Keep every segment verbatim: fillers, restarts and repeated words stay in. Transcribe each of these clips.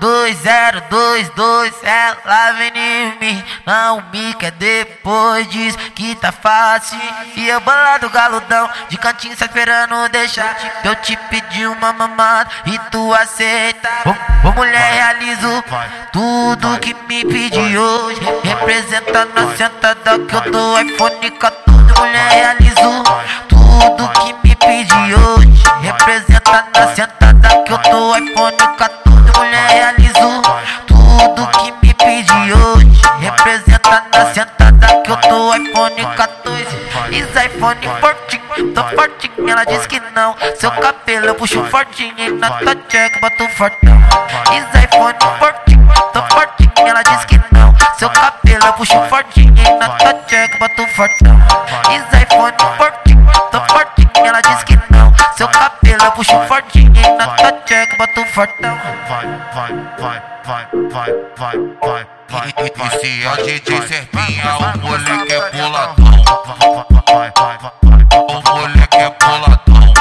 dois zero dois dois, ela vem em mim, não me quer depois, diz que tá fácil. E eu bolado galudão, de cantinho só esperando deixar eu te pedir uma mamada e tu aceita. Ô, ô mulher, realizo tudo que me pedi hoje, representando a sentada que eu dou iPhone quatorze. Mulher, realizo tudo que me pedi hoje, representando a sentada que eu dou iPhone quatorze. Mulher, realizo tudo que me pedi hoje, representando a sentada que eu dou iPhone quatorze. Is iPhone fortinho, tô fortinho, ela diz que não. Seu cabelo eu puxo fortinho e na tua check boto fortão. Is iPhone fortinho, tô fortinho, ela diz que não. Seu cabelo eu puxo fortinho e na tua check boto fortão. Is iPhone fortinho, tô fortinho, ela diz que não. Seu cabelo eu puxo fortinho e na tua check boto fortão. Vai, vai, vai, vai, vai, vai, vai. E, e, e se é D J Serpinha, o moleque é boladão. O moleque é boladão.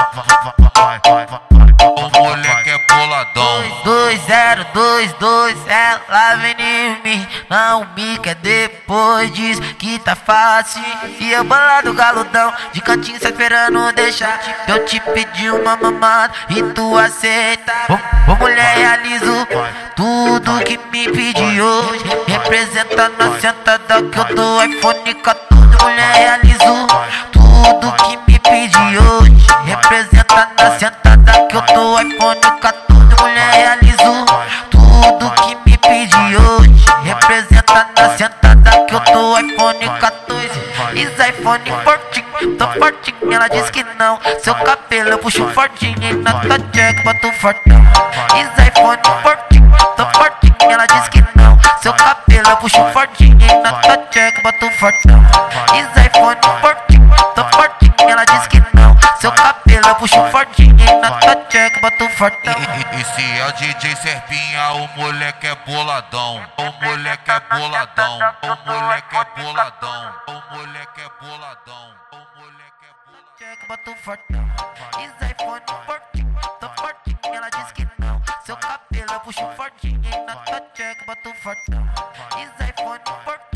O moleque é boladão. dois zero dois dois, ela vem em mim, não me quer depois, diz que tá fácil. E eu bolado galudão, de cantinho só esperando deixar eu te pedir uma mamada e tu aceita. Ô, ô mulher, realizo tudo que me pedi hoje, representando a sentada que eu dou iPhone quatorze. Mulher, realizo tudo que me pedi hoje, representando a sentada que eu dou iPhone quatorze. Mulher, realizo tudo que me pedi hoje, representando a sentada que eu dou iPhone quatorze. Is iPhone fortinho, tô fortinho, ela diz que não. Seu cabelo eu puxo fortinho e na tua check boto fortão. Is iPhone fortinho, tô fortinho, ela diz que não. Seu cabelo eu puxo fortinho e na tua check boto fortão. Is iPhone fortinho, tô fortinho, ela diz que não. Seu cabelo eu puxo fortinho e na tua check boto fortão. E, e, e se é D J Serpinha, o moleque é boladão. O moleque é boladão. O moleque é boladão. O moleque é boladão. O moleque é boladão. Check boto fortão. Is iPhone fortinho, tô fortinho, ela diz que não. Seu cabelo eu puxo fortinho e na tua check boto fortão. Is iPhone fortinho.